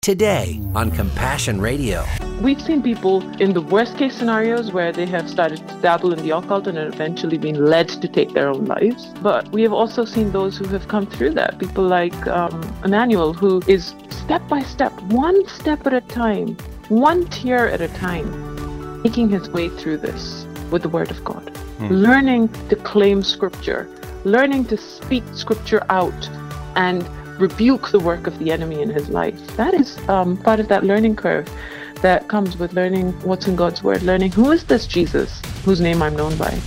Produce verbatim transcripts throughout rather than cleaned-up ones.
Today on Compassion Radio. We've seen people in the worst case scenarios where they have started to dabble in the occult and have eventually been led to take their own lives. But we have also seen those who have come through that. People like um, Emmanuel, who is step by step, one step at a time, one tear at a time, making his way through this with the Word of God, hmm. learning to claim Scripture, learning to speak Scripture out and rebuke the work of the enemy in his life. That is um, part of that learning curve that comes with learning what's in God's Word, learning who is this Jesus whose name I'm known by.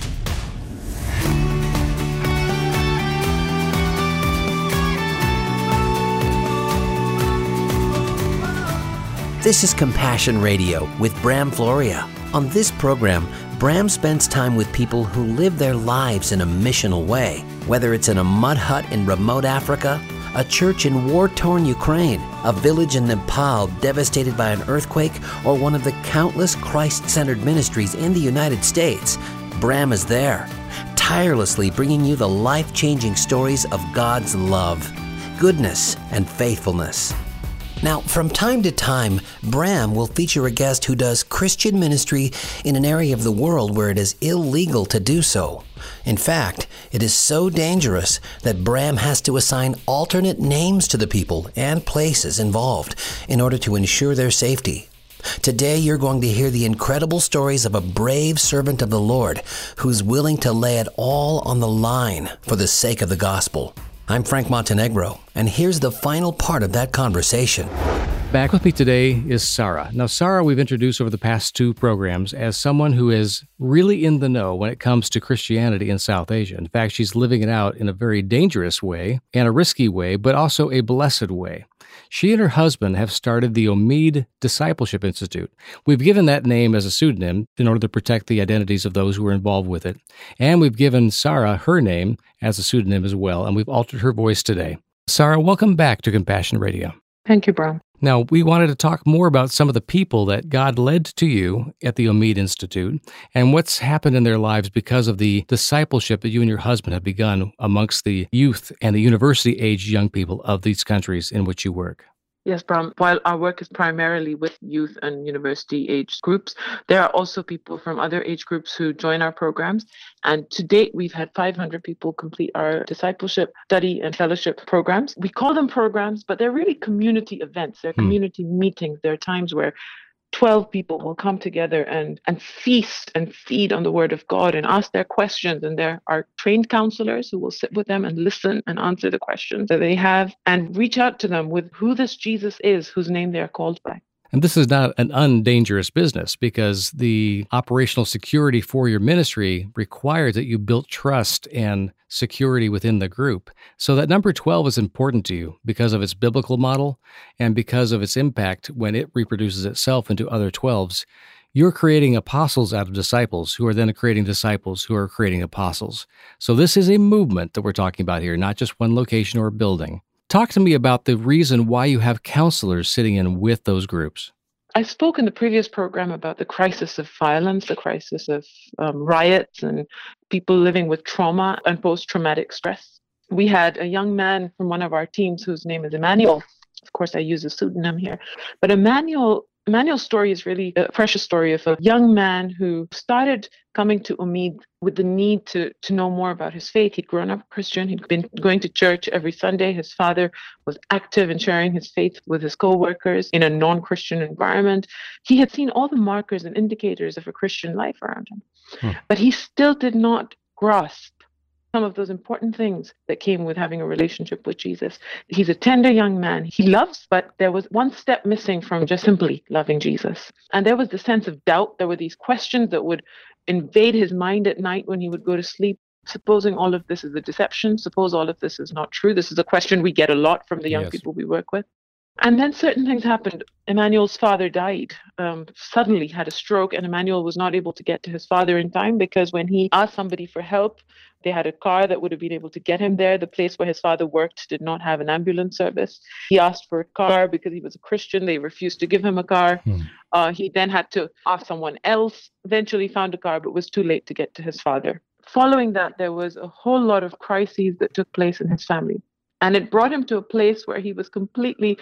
This is Compassion Radio with Bram Floria. On this program, Bram spends time with people who live their lives in a missional way, whether it's in a mud hut in remote Africa, a church in war-torn Ukraine, a village in Nepal devastated by an earthquake, or one of the countless Christ-centered ministries in the United States. Bram is there, tirelessly bringing you the life-changing stories of God's love, goodness, and faithfulness. Now, from time to time, Bram will feature a guest who does Christian ministry in an area of the world where it is illegal to do so. In fact, it is so dangerous that Bram has to assign alternate names to the people and places involved in order to ensure their safety. Today, you're going to hear the incredible stories of a brave servant of the Lord who's willing to lay it all on the line for the sake of the gospel. I'm Frank Montenegro, and here's the final part of that conversation. Back with me today is Sarah. Now, Sarah, we've introduced over the past two programs as someone who is really in the know when it comes to Christianity in South Asia. In fact, she's living it out in a very dangerous way and a risky way, but also a blessed way. She and her husband have started the Omid Discipleship Institute. We've given that name as a pseudonym in order to protect the identities of those who are involved with it. And we've given Sarah her name as a pseudonym as well, and we've altered her voice today. Sarah, welcome back to Compassion Radio. Thank you, Bram. Now, we wanted to talk more about some of the people that God led to you at the Omid Institute and what's happened in their lives because of the discipleship that you and your husband have begun amongst the youth and the university-age young people of these countries in which you work. Yes, Bram. While our work is primarily with youth and university age groups, there are also people from other age groups who join our programs. And to date, we've had five hundred people complete our discipleship, study, and fellowship programs. We call them programs, but they're really community events. They're community hmm. meetings. There are times where twelve people will come together and, and feast and feed on the Word of God and ask their questions. And there are trained counselors who will sit with them and listen and answer the questions that they have and reach out to them with who this Jesus is, whose name they are called by. And this is not an undangerous business because the operational security for your ministry requires that you build trust and security within the group. So that number twelve is important to you because of its biblical model and because of its impact when it reproduces itself into other twelves. You're creating apostles out of disciples who are then creating disciples who are creating apostles. So this is a movement that we're talking about here, not just one location or building. Talk to me about the reason why you have counselors sitting in with those groups. I spoke in the previous program about the crisis of violence, the crisis of um, riots and people living with trauma and post-traumatic stress. We had a young man from one of our teams whose name is Emmanuel. Of course, I use a pseudonym here. But Emmanuel Emmanuel's story is really a precious story of a young man who started coming to Omid with the need to, to know more about his faith. He'd grown up Christian. He'd been going to church every Sunday. His father was active in sharing his faith with his co-workers in a non-Christian environment. He had seen all the markers and indicators of a Christian life around him. Hmm. But he still did not grasp some of those important things that came with having a relationship with Jesus. He's a tender young man. He loves, but there was one step missing from just simply loving Jesus. And there was the sense of doubt. There were these questions that would invade his mind at night when he would go to sleep. Supposing all of this is a deception, suppose all of this is not true. This is a question we get a lot from the young yes. people we work with. And then certain things happened. Emmanuel's father died, um, suddenly had a stroke, and Emmanuel was not able to get to his father in time because when he asked somebody for help, they had a car that would have been able to get him there. The place where his father worked did not have an ambulance service. He asked for a car because he was a Christian. They refused to give him a car. Hmm. Uh, he then had to ask someone else, eventually found a car, but was too late to get to his father. Following that, there was a whole lot of crises that took place in his family. And it brought him to a place where he was completely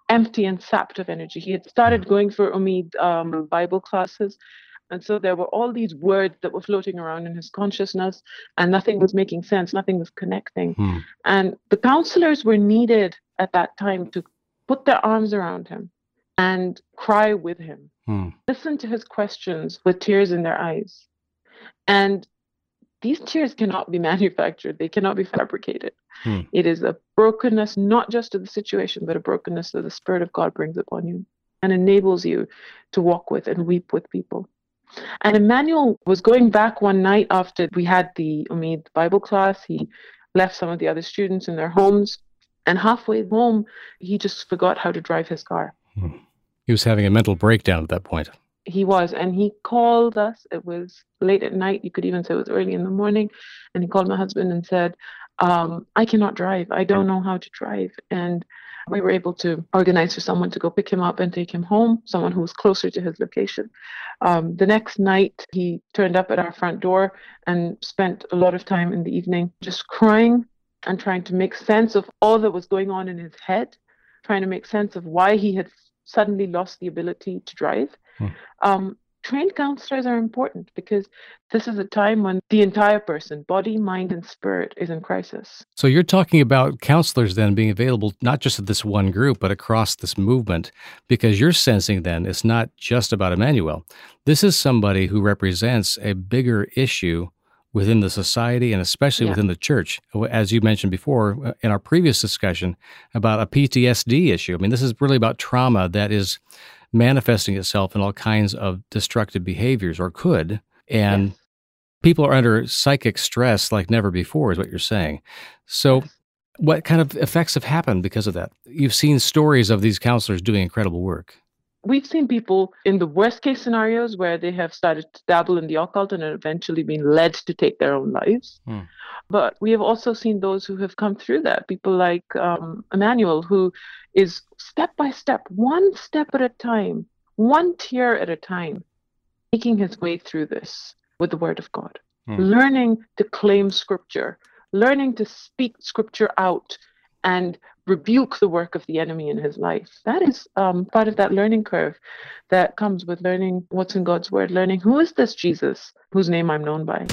empty and sapped of energy. He had started going for Umeed um, Bible classes. And so there were all these words that were floating around in his consciousness, and nothing was making sense, nothing was connecting. Hmm. And the counselors were needed at that time to put their arms around him and cry with him, hmm. listen to his questions with tears in their eyes. And these tears cannot be manufactured. They cannot be fabricated. Hmm. It is a brokenness, not just of the situation, but a brokenness that the Spirit of God brings upon you and enables you to walk with and weep with people. And Emmanuel was going back one night after we had the Umeed Bible class. He left some of the other students in their homes. And halfway home, he just forgot how to drive his car. Hmm. He was having a mental breakdown at that point. He was. And he called us. It was late at night. You could even say it was early in the morning. And he called my husband and said, um, I cannot drive. I don't know how to drive. And we were able to organize for someone to go pick him up and take him home, someone who was closer to his location. Um, the next night, he turned up at our front door and spent a lot of time in the evening just crying and trying to make sense of all that was going on in his head, trying to make sense of why he had suddenly lost the ability to drive. Hmm. Um, trained counselors are important because this is a time when the entire person, body, mind, and spirit, is in crisis. So you're talking about counselors then being available not just at this one group, but across this movement, because you're sensing then it's not just about Emmanuel. This is somebody who represents a bigger issue within the society and especially yeah. within the church, as you mentioned before in our previous discussion about a P T S D issue. I mean, this is really about trauma that is manifesting itself in all kinds of destructive behaviors, or could, and yes. people are under psychic stress like never before, is what you're saying. So yes. what kind of effects have happened because of that? You've seen stories of these counselors doing incredible work. We've seen people in the worst case scenarios where they have started to dabble in the occult and have eventually been led to take their own lives. Hmm. But we have also seen those who have come through that, people like um, Emmanuel, who is step by step, one step at a time, one tear at a time, making his way through this with the Word of God, hmm. learning to claim Scripture, learning to speak Scripture out and rebuke the work of the enemy in his life. That is um, part of that learning curve that comes with learning what's in God's Word, learning who is this Jesus whose name I'm known by.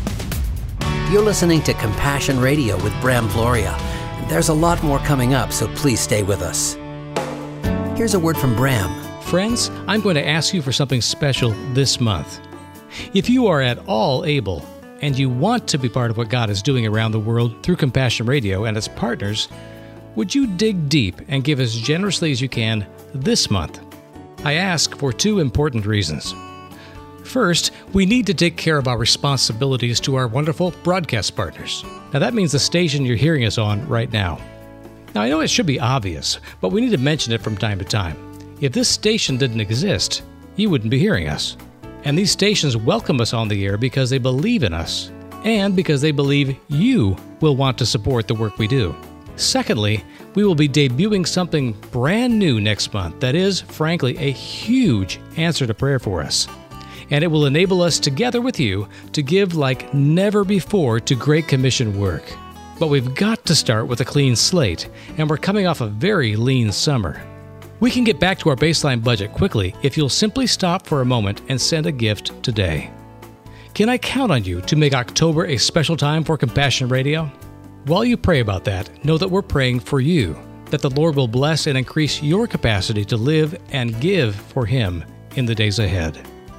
You're listening to Compassion Radio with Bram Floria. There's a lot more coming up, so please stay with us. Here's a word from Bram. Friends, I'm going to ask you for something special this month. If you are at all able and you want to be part of what God is doing around the world through Compassion Radio and its partners, would you dig deep and give as generously as you can this month? I ask for two important reasons. First, we need to take care of our responsibilities to our wonderful broadcast partners. Now, that means the station you're hearing us on right now. Now, I know it should be obvious, but we need to mention it from time to time. If this station didn't exist, you wouldn't be hearing us. And these stations welcome us on the air because they believe in us and because they believe you will want to support the work we do. Secondly, we will be debuting something brand new next month that is, frankly, a huge answer to prayer for us. And it will enable us, together with you, to give like never before to Great Commission work. But we've got to start with a clean slate, and we're coming off a very lean summer. We can get back to our baseline budget quickly if you'll simply stop for a moment and send a gift today. Can I count on you to make October a special time for Compassion Radio? While you pray about that, know that we're praying for you, that the Lord will bless and increase your capacity to live and give for Him in the days ahead.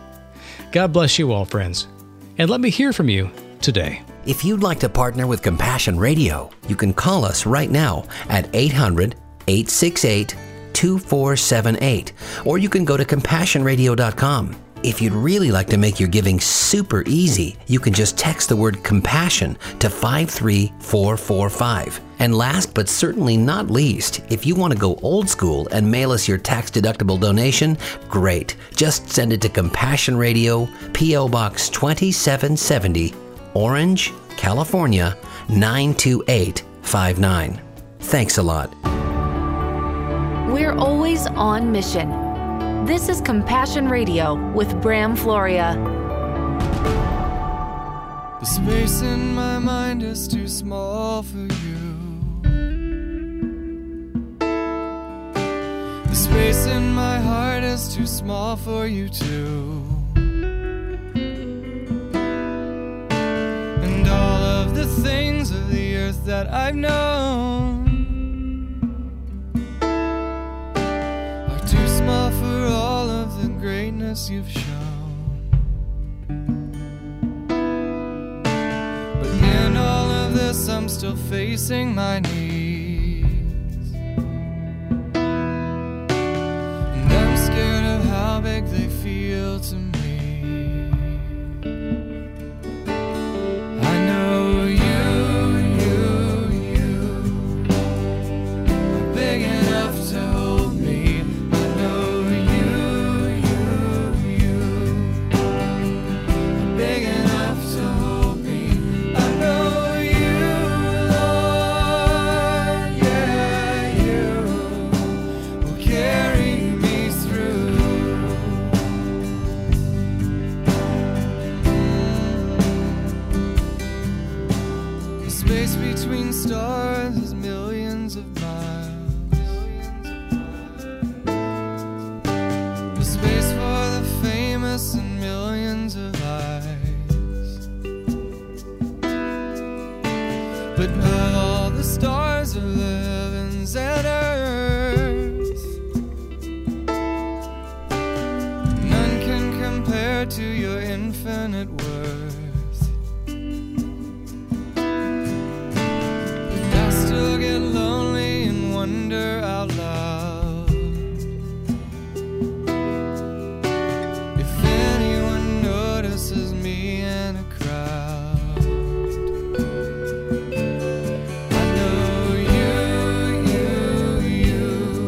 God bless you all, friends, and let me hear from you today. If you'd like to partner with Compassion Radio, you can call us right now at eight hundred, eight six eight, two four seven eight, or you can go to compassion radio dot com. If you'd really like to make your giving super easy, you can just text the word compassion to five three four four five. And last but certainly not least, if you want to go old school and mail us your tax-deductible donation, great. Just send it to Compassion Radio, P O Box twenty-seven seventy, Orange, California, nine two eight five nine. Thanks a lot. We're always on mission. This is Compassion Radio with Bram Floria. The space in my mind is too small for you. space in my heart is too small for you too. And all of the things of the earth that I've known are too small for all of the greatness you've shown. But in all of this I'm still facing my needs, and I'm scared of how big they feel to me. I know you, you, you are big enough to hold me. I know you, you, you are big enough to hold me. I know you, Lord, yeah, you will carry me through. The space between stars is millions of miles. The space for the famous and millions of eyes. But of all the stars of the heavens and earth, none can compare to your infinite worth. And I still get lonely and wonder out loud if anyone notices me in a crowd. I know you, you, you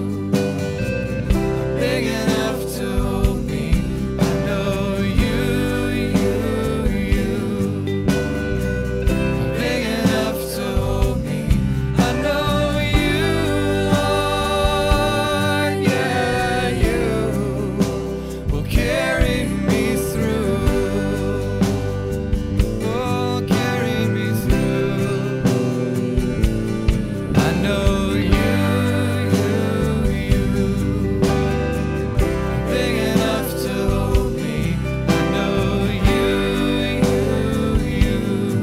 are big enough to hold me. I know you, you, you are big enough to hold me. I know you, Lord, yeah, you will carry me through. Oh, carry me through. I know you, you, you are big enough to hold me. I know you, you, you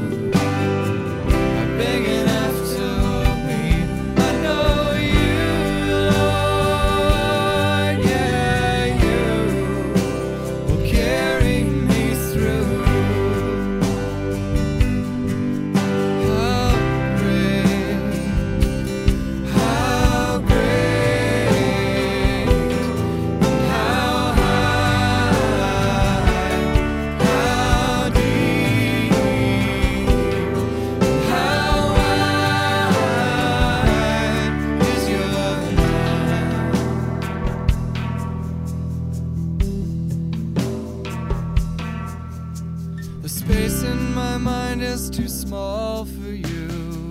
are big enough to hold me. I know you, Lord, yeah, you will carry me through. How great, how great, and how high, how deep, and how wide is your love. The space in my mind is too small for you.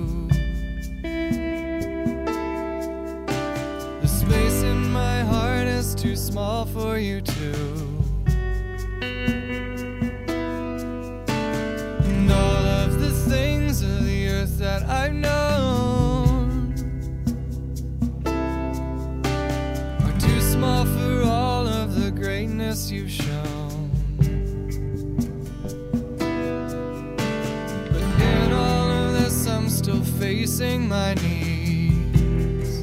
The space in my heart is too small for you too. And all of the things of the earth that I've known are too small for all of the greatness you've shown. But in all of this I'm still facing my needs,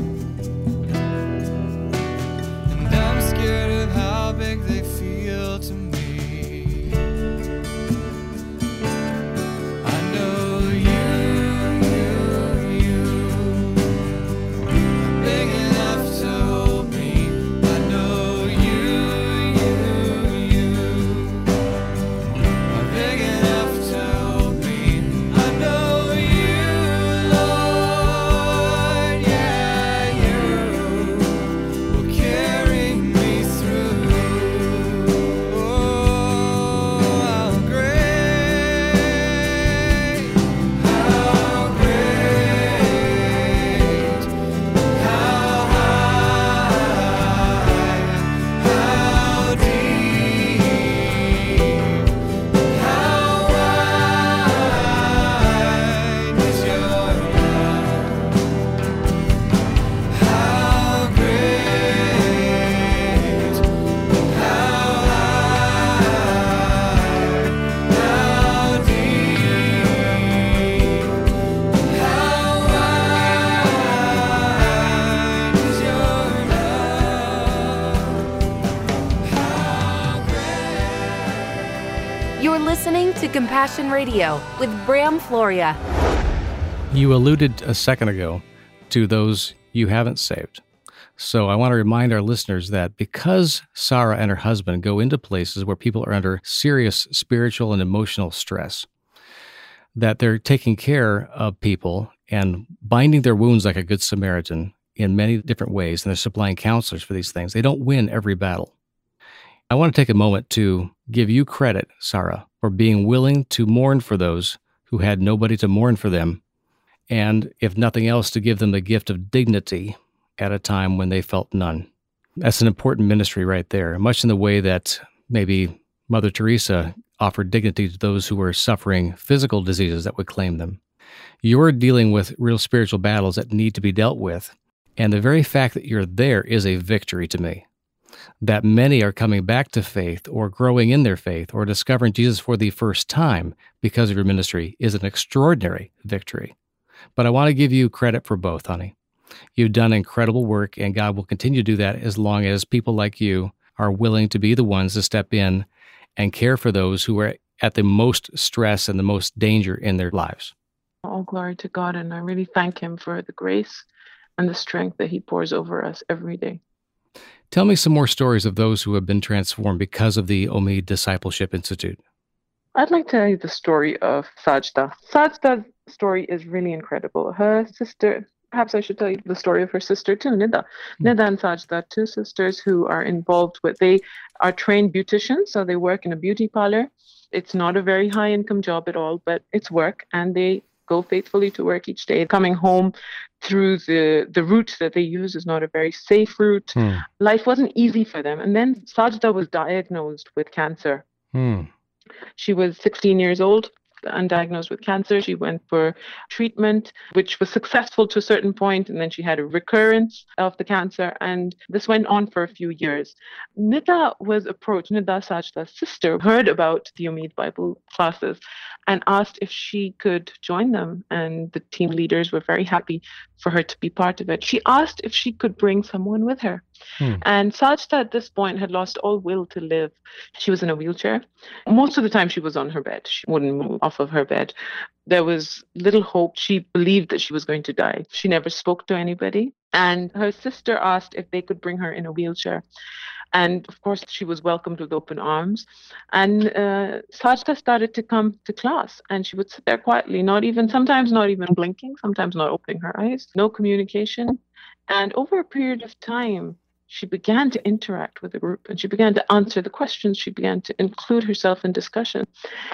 and I'm scared of how big they feel to me. I know you, you, you are big enough to hold me. I know you, you, you are big enough to hold me. I know you, Lord, yeah, you will carry me through. Oh, listening to Compassion Radio with Bram Floria. You alluded a second ago to those you haven't saved. So I want to remind our listeners that because Sarah and her husband go into places where people are under serious spiritual and emotional stress, that they're taking care of people and binding their wounds like a good Samaritan in many different ways, and they're supplying counselors for these things. They don't win every battle. I want to take a moment to give you credit, Sarah, for being willing to mourn for those who had nobody to mourn for them, and if nothing else, to give them the gift of dignity at a time when they felt none. That's an important ministry right there, much in the way that maybe Mother Teresa offered dignity to those who were suffering physical diseases that would claim them. You're dealing with real spiritual battles that need to be dealt with, and the very fact that you're there is a victory to me. That many are coming back to faith or growing in their faith or discovering Jesus for the first time because of your ministry is an extraordinary victory. But I want to give you credit for both, honey. You've done incredible work, and God will continue to do that as long as people like you are willing to be the ones to step in and care for those who are at the most stress and the most danger in their lives. All glory to God, and I really thank Him for the grace and the strength that He pours over us every day. Tell me some more stories of those who have been transformed because of the Omid Discipleship Institute. I'd like to tell you the story of Sajda. Sajda's story is really incredible. Her sister, perhaps I should tell you the story of her sister too, Nida. Mm. Nida and Sajda, two sisters who are involved with, they are trained beauticians, so they work in a beauty parlor. It's not a very high income job at all, but it's work, and they go faithfully to work each day. Coming home through the, the route that they use is not a very safe route. Mm. Life wasn't easy for them. And then Sajda was diagnosed with cancer. Mm. She was sixteen years old, undiagnosed with cancer. She went for treatment, which was successful to a certain point, and then she had a recurrence of the cancer, and this went on for a few years. Nida was approached, Nida, Sajda's sister, heard about the Omid Bible classes and asked if she could join them, and the team leaders were very happy for her to be part of it. She asked if she could bring someone with her. Hmm. And Sajda at this point had lost all will to live. She was in a wheelchair. Most of the time she was on her bed. She wouldn't move off of her bed. There was little hope. She believed that she was going to die. She never spoke to anybody. And her sister asked if they could bring her in a wheelchair. And of course, she was welcomed with open arms. And uh, Sajda started to come to class, and she would sit there quietly, not even, sometimes not even blinking, sometimes not opening her eyes, no communication. And over a period of time, she began to interact with the group, and she began to answer the questions. She began to include herself in discussion.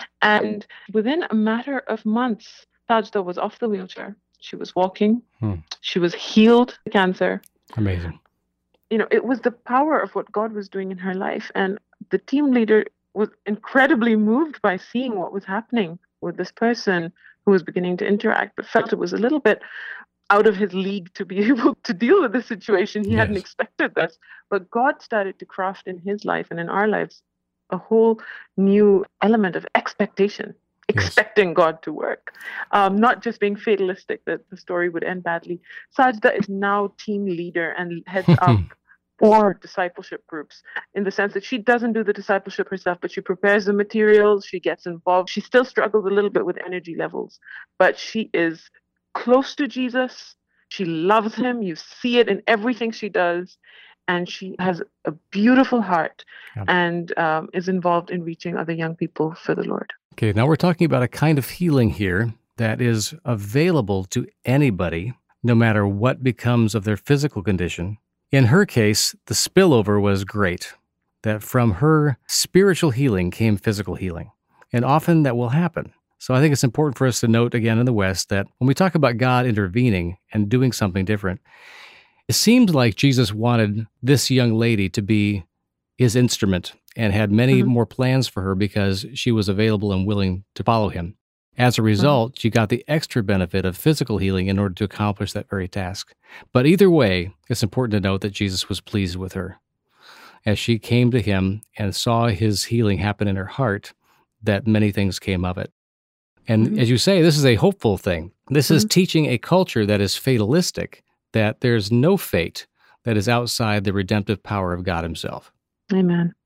And within a matter of months, Sajda was off the wheelchair. She was walking. Hmm. She was healed of cancer. Amazing. You know, it was the power of what God was doing in her life. And the team leader was incredibly moved by seeing what was happening with this person who was beginning to interact, but felt it was a little bit out of his league to be able to deal with the situation. He yes. hadn't expected this. But God started to craft in his life and in our lives a whole new element of expectation. Expecting yes. God to work, um, not just being fatalistic that the story would end badly. Sajda is now team leader and heads up four discipleship groups, in the sense that she doesn't do the discipleship herself, but she prepares the materials, she gets involved. She still struggles a little bit with energy levels, but she is close to Jesus. She loves him. You see it in everything she does. And she has a beautiful heart yeah. and um, is involved in reaching other young people for the Lord. Okay, now we're talking about a kind of healing here that is available to anybody, no matter what becomes of their physical condition. In her case, the spillover was great, that from her spiritual healing came physical healing. And often that will happen. So I think it's important for us to note again in the West that when we talk about God intervening and doing something different, it seems like Jesus wanted this young lady to be his instrument and had many mm-hmm. more plans for her because she was available and willing to follow him. As a result, mm-hmm. she got the extra benefit of physical healing in order to accomplish that very task. But either way, it's important to note that Jesus was pleased with her. As she came to him and saw his healing happen in her heart, that many things came of it. And mm-hmm. as you say, this is a hopeful thing. This mm-hmm. is teaching a culture that is fatalistic, that there's no fate that is outside the redemptive power of God himself. Amen.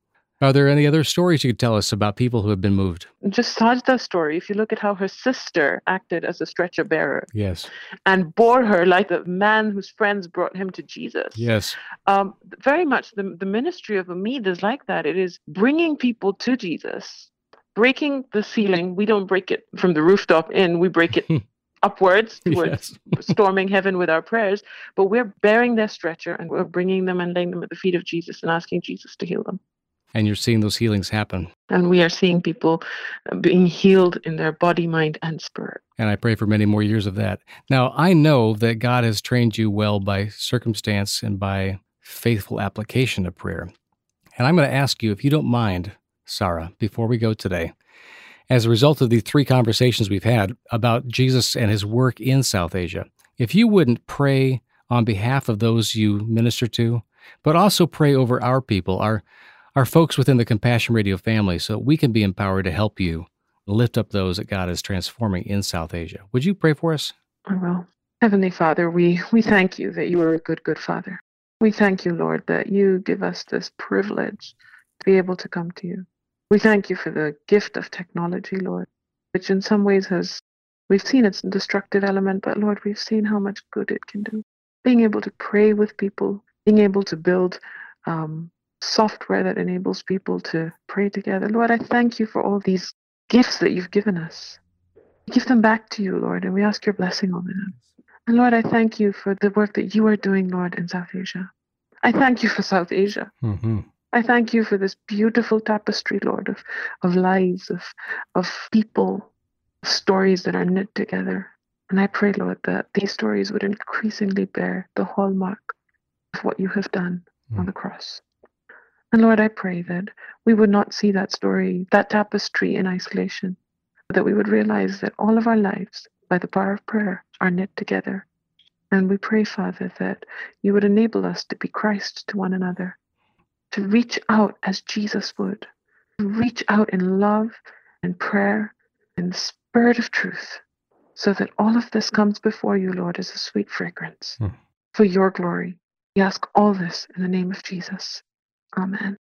Are there any other stories you could tell us about people who have been moved? Just Sajda's story, if you look at how her sister acted as a stretcher bearer. Yes. And bore her like the man whose friends brought him to Jesus. Yes. Um, very much the, the ministry of Umid is like that. It is bringing people to Jesus, breaking the ceiling. We don't break it from the rooftop in, we break it upwards towards yes. storming heaven with our prayers, but we're bearing their stretcher and we're bringing them and laying them at the feet of Jesus and asking Jesus to heal them. And you're seeing those healings happen. And we are seeing people being healed in their body, mind, and spirit. And I pray for many more years of that. Now, I know that God has trained you well by circumstance and by faithful application of prayer. And I'm going to ask you, if you don't mind, Sarah, before we go today, as a result of the three conversations we've had about Jesus and his work in South Asia, if you wouldn't pray on behalf of those you minister to, but also pray over our people, our our folks within the Compassion Radio family, so we can be empowered to help you lift up those that God is transforming in South Asia. Would you pray for us? I will. Heavenly Father, we, we thank you that you are a good, good Father. We thank you, Lord, that you give us this privilege to be able to come to you. We thank you for the gift of technology, Lord, which in some ways has, we've seen its destructive element, but Lord, we've seen how much good it can do. Being able to pray with people, being able to build um, software that enables people to pray together. Lord, I thank you for all these gifts that you've given us. We give them back to you, Lord, and we ask your blessing on them. And Lord, I thank you for the work that you are doing, Lord, in South Asia. I thank you for South Asia. Mm-hmm. I thank you for this beautiful tapestry, Lord, of, of lives, of, of people, of stories that are knit together. And I pray, Lord, that these stories would increasingly bear the hallmark of what you have done mm. on the cross. And Lord, I pray that we would not see that story, that tapestry in isolation, but that we would realize that all of our lives, by the power of prayer, are knit together. And we pray, Father, that you would enable us to be Christ to one another, to reach out as Jesus would, to reach out in love and prayer and the spirit of truth, so that all of this comes before you, Lord, as a sweet fragrance mm. for your glory. We ask all this in the name of Jesus. Amen.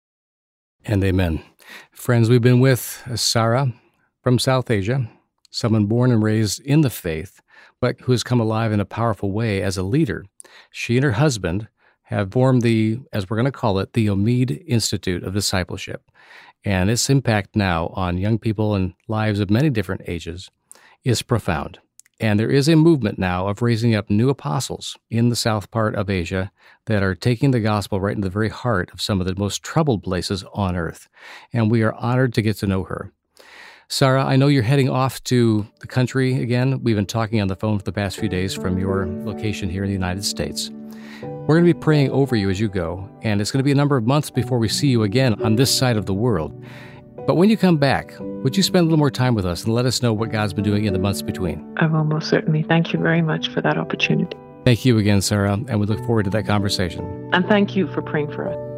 And amen. Friends, we've been with Sarah from South Asia, someone born and raised in the faith, but who has come alive in a powerful way as a leader. She and her husband have formed the, as we're going to call it, the Umid Institute of Discipleship. And its impact now on young people and lives of many different ages is profound. And there is a movement now of raising up new apostles in the south part of Asia that are taking the gospel right into the very heart of some of the most troubled places on earth. And we are honored to get to know her. Sarah, I know you're heading off to the country again. We've been talking on the phone for the past few days from your location here in the United States. We're going to be praying over you as you go, and it's going to be a number of months before we see you again on this side of the world. But when you come back, would you spend a little more time with us and let us know what God's been doing in the months between? I will most certainly. Thank you very much for that opportunity. Thank you again, Sarah, and we look forward to that conversation. And thank you for praying for us.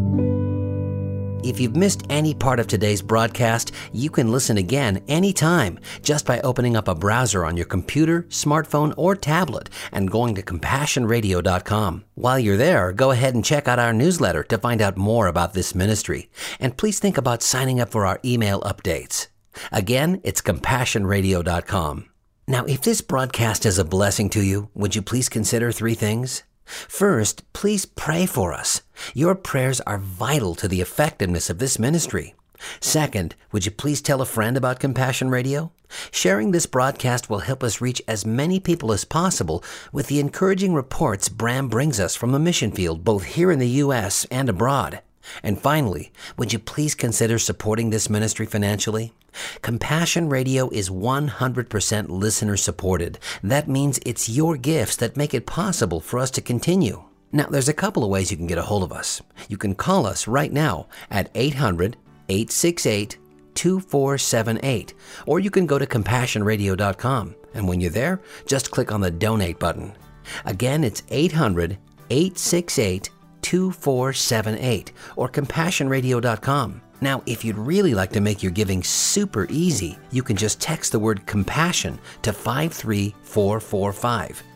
If you've missed any part of today's broadcast, you can listen again anytime just by opening up a browser on your computer, smartphone, or tablet and going to compassion radio dot com. While you're there, go ahead and check out our newsletter to find out more about this ministry. And please think about signing up for our email updates. Again, it's compassion radio dot com. Now, if this broadcast is a blessing to you, would you please consider three things? First, please pray for us. Your prayers are vital to the effectiveness of this ministry. Second, would you please tell a friend about Compassion Radio? Sharing this broadcast will help us reach as many people as possible with the encouraging reports Bram brings us from the mission field, both here in the U S and abroad. And finally, would you please consider supporting this ministry financially? Compassion Radio is one hundred percent listener supported. That means it's your gifts that make it possible for us to continue. Now, there's a couple of ways you can get a hold of us. You can call us right now at eight hundred, eight six eight, two four seven eight, or you can go to compassion radio dot com, and when you're there, just click on the donate button. Again, it's eight hundred, eight six eight, two four seven eight, or compassion radio dot com. Now, if you'd really like to make your giving super easy, you can just text the word compassion to five three four four five.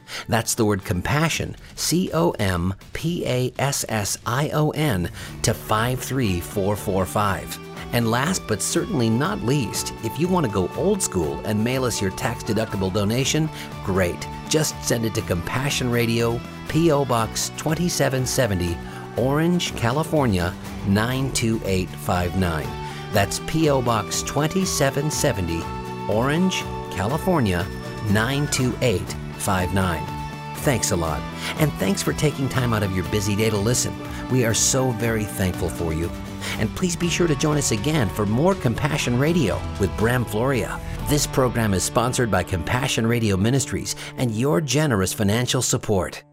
That's the word compassion, C O M P A S S I O N, to five three four four five. And last but certainly not least, if you want to go old school and mail us your tax-deductible donation, great. Just send it to Compassion Radio, P O. Box twenty-seven seventy, Orange, California, nine two eight five nine. That's P O. Box twenty-seven seventy, Orange, California, nine two eight five nine. Thanks a lot. And thanks for taking time out of your busy day to listen. We are so very thankful for you. And please be sure to join us again for more Compassion Radio with Bram Floria. This program is sponsored by Compassion Radio Ministries and your generous financial support.